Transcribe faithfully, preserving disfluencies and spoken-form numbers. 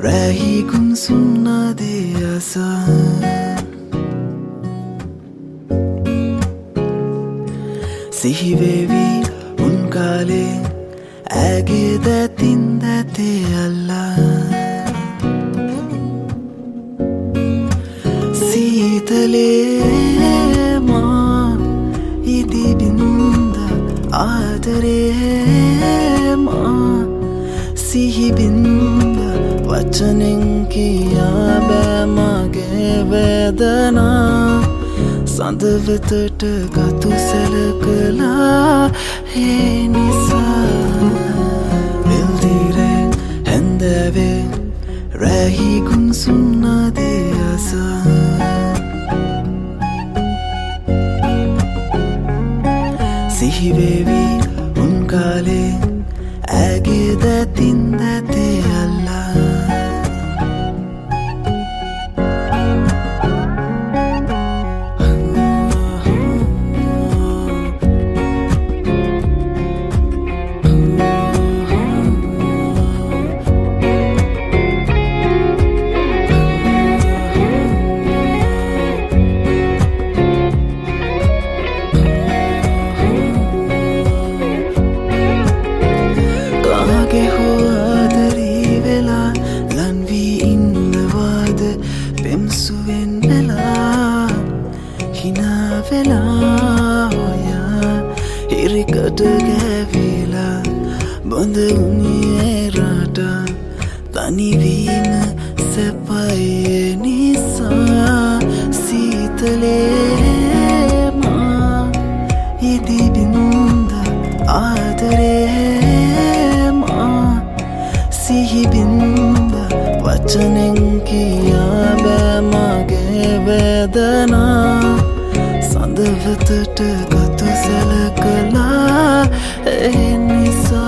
රැහි කුන්සුන්නදේ අසා සිහිවේවි උන් කාලේ ඇගේ දැතින් දැතේ අල්ලා සීතලේ මා ඉදිබින්ද ආදරේ මා සිහිබින්ද වචනෙන් කියා බෑ මගේ වේදනා සඳවෙතට ගතු සැලකලා ඒ නිසා එල්දිරේ හැන්දෑවේ රැහි කුන්සුන්නදේ අසා සිහිවේවි උන් කාලේ ඇගේ දැතින් දැතේ අල්ලා පෙම්සුවෙන් වෙලා හිනා වෙලා ඔයා හිරිකට ගෑවිලා බොඳ උනියේ රට තනිවීම සැපයි නිසා සීතලේ මා ඉදිබින්ද ආදරේ මා සිහිබින්ද වචනෙන් කියා බෑ මගේ වේදනා සඳවෙතට ගතු සැලකලා ඒ නිසා